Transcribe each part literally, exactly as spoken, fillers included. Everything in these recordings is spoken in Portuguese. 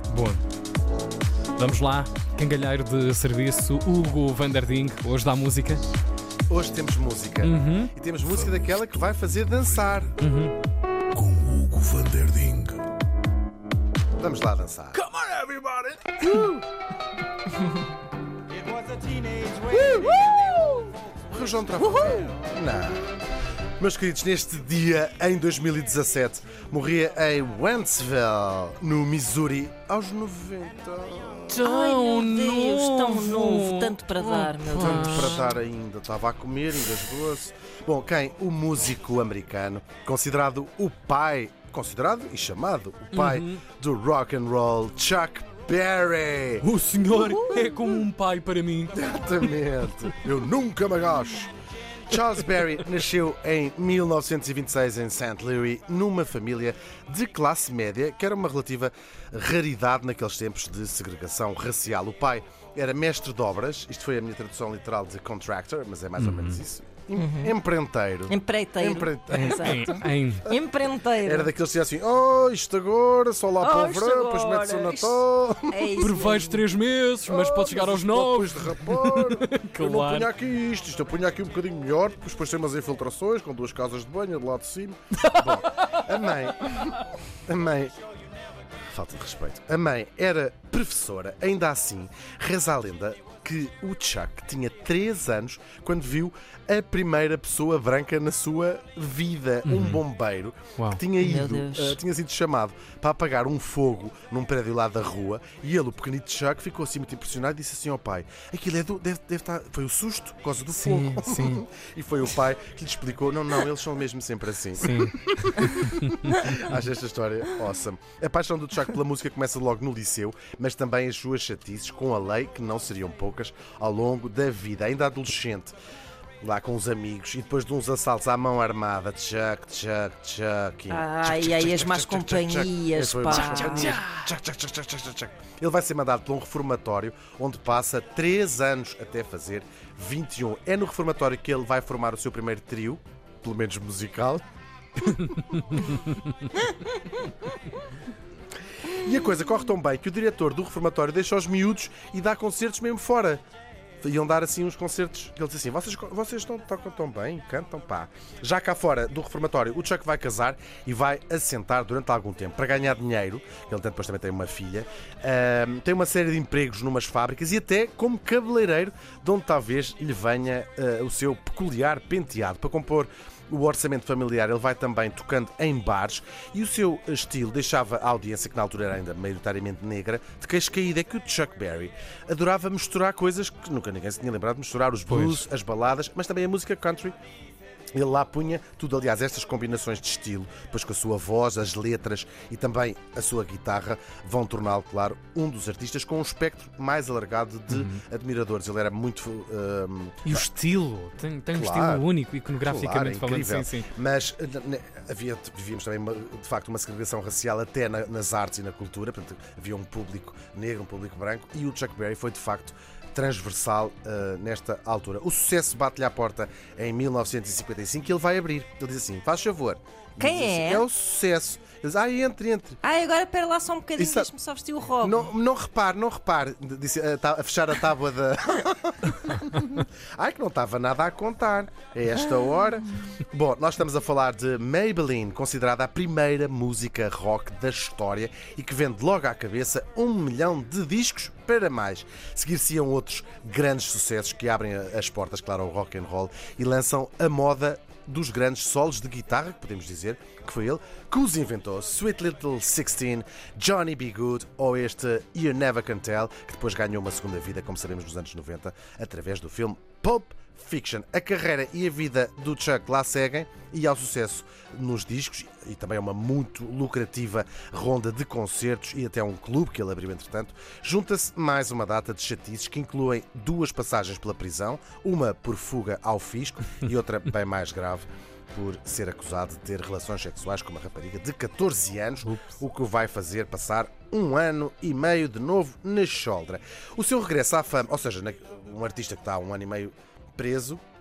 Boa. Vamos lá, cangalheiro de serviço, Hugo van der Ding, hoje dá música. Hoje temos música. Uhum. E temos música daquela que vai fazer dançar. Uhum. Com Hugo van der Ding. Vamos lá dançar. Come on, everybody! Rojão Trafogueiro. Não. Meus queridos, neste dia, em dois mil e dezassete, morria em Wentzville, no Missouri, aos noventa. Tão Ai, meu Deus, tão novo. novo, tanto para dar, meu Deus. Tanto para dar ainda, estava a comer, ainda as doce. Bom, quem? O músico americano, considerado o pai, considerado e chamado o pai Uhum. do rock and roll, Chuck Berry. O senhor é como um pai para mim. Exatamente. Eu nunca me agacho. Charles Berry nasceu em mil novecentos e vinte e seis em Saint Louis, numa família de classe média, que era uma relativa raridade naqueles tempos de segregação racial. O pai era mestre de obras, isto foi a minha tradução literal de contractor, mas é mais ou menos isso. Em- Empreiteiro. Empreiteiro. Empreiteiro. Exato. Em, Empreiteiro. Era daqueles que diziam assim: oh, isto agora, só lá para Oh, o isto verão, depois agora, mete-se o isto- Natal. É isso prevejo mesmo. três meses, mas Oh, pode chegar aos isto pode nove. depois derrapar. Eu não Claro. punha aqui isto, isto eu punha aqui um bocadinho melhor, porque depois tem umas infiltrações com duas casas de banho do lado de cima. Bom, a mãe. A mãe. Falta de respeito. A mãe era professora, ainda assim, reza a lenda que o Chuck tinha três anos quando viu a primeira pessoa branca na sua vida, um bombeiro Uau. que tinha Meu ido, Deus. eh, tinha sido chamado para apagar um fogo num prédio lá da rua, e ele, o pequenito Chuck, ficou assim muito impressionado e disse assim ao pai: aquilo é do, deve, deve estar, foi o susto por causa do Sim, fogo. sim. E foi o pai que lhe explicou: não, não, eles são mesmo sempre assim. Sim. Acho esta história awesome. A paixão do Chuck pela música começa logo no liceu, mas também as suas chatices com a lei, que não seriam poucas, ao longo da vida. Ainda adolescente, lá com os amigos, e depois de uns assaltos à mão armada, Chuck, Chuck, Chuck. e- Ai, Chuck, ai, Chuck, as Chuck, más Chuck, Chuck, Chuck. companhias, Esse foi pá. o mais companhias. Chuck, Chuck, Chuck, Chuck, Chuck, Chuck. Ele vai ser mandado para um reformatório onde passa três anos até fazer vinte e um. É no reformatório que ele vai formar o seu primeiro trio, pelo menos musical. E a coisa corre tão bem que o diretor do reformatório deixa os miúdos e dá concertos mesmo fora. Iam dar assim uns concertos que ele diz assim: vocês, vocês estão, tocam tão bem, cantam, pá. Já cá fora do reformatório, o Chuck vai casar e vai assentar durante algum tempo para ganhar dinheiro. Ele depois também tem uma filha. Ahm, tem uma série de empregos numas fábricas e até como cabeleireiro, de onde talvez lhe venha ah, o seu peculiar penteado. Para compor o orçamento familiar, ele vai também tocando em bares, e o seu estilo deixava a audiência, que na altura era ainda maioritariamente negra, de queixo caído. É que o Chuck Berry adorava misturar coisas que nunca ninguém se tinha lembrado de misturar: os blues, as baladas, mas também a música country. Ele lá punha tudo, aliás, estas combinações de estilo, depois com a sua voz, as letras e também a sua guitarra, vão torná-lo, claro, um dos artistas com um espectro mais alargado de admiradores. Ele era muito... hum, E o estilo, tem, tem um Claro. estilo único, iconograficamente Claro, é falando. Sim, incrível. sim. Mas eh, ne- havia, vivíamos também uma- de facto uma segregação racial até na- nas artes e na cultura. Portanto, havia um público negro, um público branco, e o Chuck Berry foi de facto transversal eh, nesta altura. O sucesso bate-lhe à porta em mil novecentos e cinquenta e cinco e ele vai abrir. Ele diz assim: faz favor. E Quem diz assim, é? É o sucesso. Ele diz: ah, entre, entre. Ai, agora espera lá só um bocadinho, Isso- deixa-me só vestir o robe. Não, não repare, não repare. Disse, a, tá- a fechar a tábua da. Ai, que não estava nada a contar. É esta hora. Bom, nós estamos a falar de Maybelline, considerada a primeira música rock da história e que vende logo à cabeça um milhão de discos para mais. Seguir-se-iam outros grandes sucessos que abrem as portas, claro, ao rock and roll e lançam a moda dos grandes solos de guitarra, que podemos dizer que foi ele que os inventou. Sweet Little Sixteen, Johnny B. Good ou este You Never Can Tell, que depois ganhou uma segunda vida, como sabemos, nos anos noventa, através do filme Pulp Fiction. A carreira e a vida do Chuck lá seguem, e ao sucesso nos discos, e também a uma muito lucrativa ronda de concertos e até um clube que ele abriu entretanto, junta-se mais uma data de chatices que incluem duas passagens pela prisão, uma por fuga ao fisco e outra bem mais grave, por ser acusado de ter relações sexuais com uma rapariga de catorze anos, o que o vai fazer passar um ano e meio de novo na choldra. O seu regresso à fama, ou seja, um artista que está há um ano e meio preso,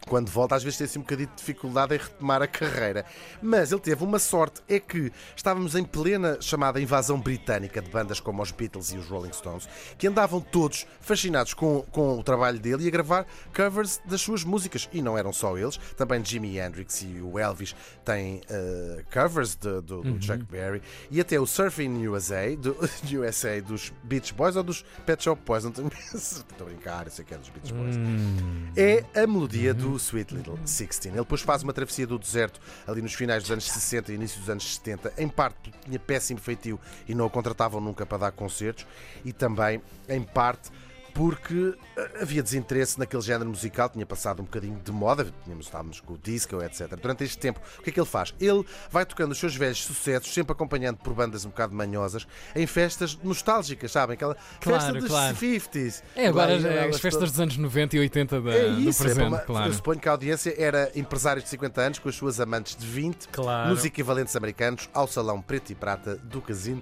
quando volta, às vezes tem assim um bocadinho de dificuldade em retomar a carreira. Mas ele teve uma sorte, é que estávamos em plena chamada invasão britânica de bandas como os Beatles e os Rolling Stones, que andavam todos fascinados com, com o trabalho dele e a gravar covers das suas músicas. E não eram só eles, também Jimi Hendrix e o Elvis têm uh, covers de, do, do uhum. Chuck Berry, e até o Surfing U S A, do, U S A dos Beach Boys ou dos Pet Shop Boys, não tenho estou a brincar, eu sei que é dos Beach Boys. Hum. É a melodia uhum. do Sweet Little sixteen. Ele depois faz uma travessia do deserto ali nos finais dos anos sessenta e início dos anos setenta, em parte porque tinha péssimo feitio e não o contratavam nunca para dar concertos, e também em parte porque havia desinteresse naquele género musical, tinha passado um bocadinho de moda, tínhamos, estávamos com o disco, etcétera. Durante este tempo, o que é que ele faz? Ele vai tocando os seus velhos sucessos, sempre acompanhando por bandas um bocado manhosas, em festas nostálgicas, sabem? Aquela claro, festa dos claro. cinquentas. É, agora é, as festas todas... dos anos noventa e oitenta da, é isso, do presente, é uma, claro. Eu suponho que a audiência era empresários de cinquenta anos com as suas amantes de vinte, claro. Nos equivalentes americanos ao salão preto e prata do casino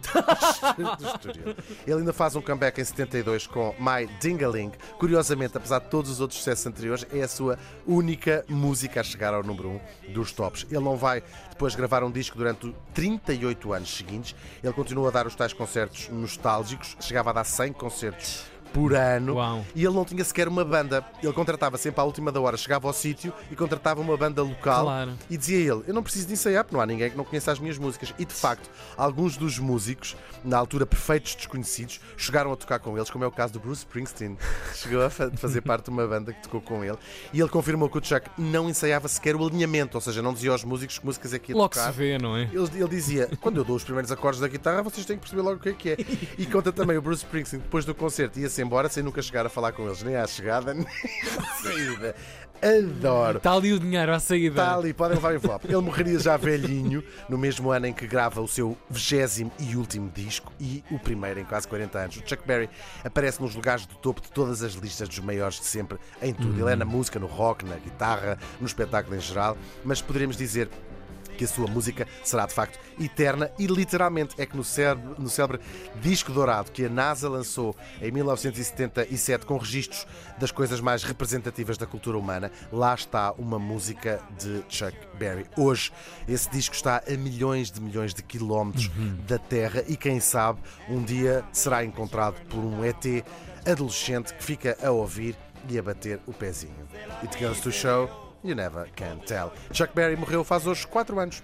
do Estoril. Ele ainda faz um comeback em setenta e dois com My Ding-a-Ling. Curiosamente, apesar de todos os outros sucessos anteriores, é a sua única música a chegar ao número um dos tops. Ele não vai depois gravar um disco durante trinta e oito anos seguintes. Ele continua a dar os tais concertos nostálgicos. Chegava a dar cem concertos por ano. Uau. E ele não tinha sequer uma banda. Ele contratava sempre à última da hora, chegava ao sítio e contratava uma banda local. Claro. E dizia ele, eu não preciso de ensaiar porque não há ninguém que não conheça as minhas músicas. E de facto, alguns dos músicos, na altura perfeitos desconhecidos, chegaram a tocar com eles, como é o caso do Bruce Springsteen. Chegou a fazer parte de uma banda que tocou com ele. E ele confirmou que o Chuck não ensaiava sequer o alinhamento, ou seja, não dizia aos músicos que músicas é que ia logo tocar. Se vê, não é? Ele, ele dizia, quando eu dou os primeiros acordes da guitarra, vocês têm que perceber logo o que é que é. E conta também o Bruce Springsteen, depois do concerto, ia-se embora sem nunca chegar a falar com eles, nem à chegada, nem à saída. Adoro. Está ali o dinheiro à saída. Está ali, podem levar o envelope. Ele morreria já velhinho, no mesmo ano em que grava o seu vigésimo e último disco e o primeiro em quase quarenta anos. O Chuck Berry aparece nos lugares do topo de todas as listas dos maiores de sempre, em tudo. Ele é na música, no rock, na guitarra, no espetáculo em geral, mas poderemos dizer que a sua música será de facto eterna, e literalmente é que no célebre, no célebre disco dourado que a NASA lançou em mil novecentos e setenta e sete com registros das coisas mais representativas da cultura humana, lá está uma música de Chuck Berry. Hoje esse disco está a milhões de milhões de quilómetros uhum. da Terra, e quem sabe um dia será encontrado por um E T adolescente que fica a ouvir e a bater o pezinho. It goes to show you never can tell. Chuck Berry morreu faz hoje quatro anos.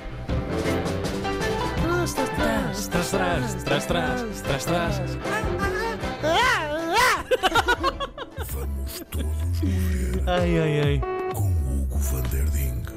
Trás, trás, trás, trás, trás, trás, trás. Vamos todos morrer Ai, ai, ai. com Hugo Van Der Ding.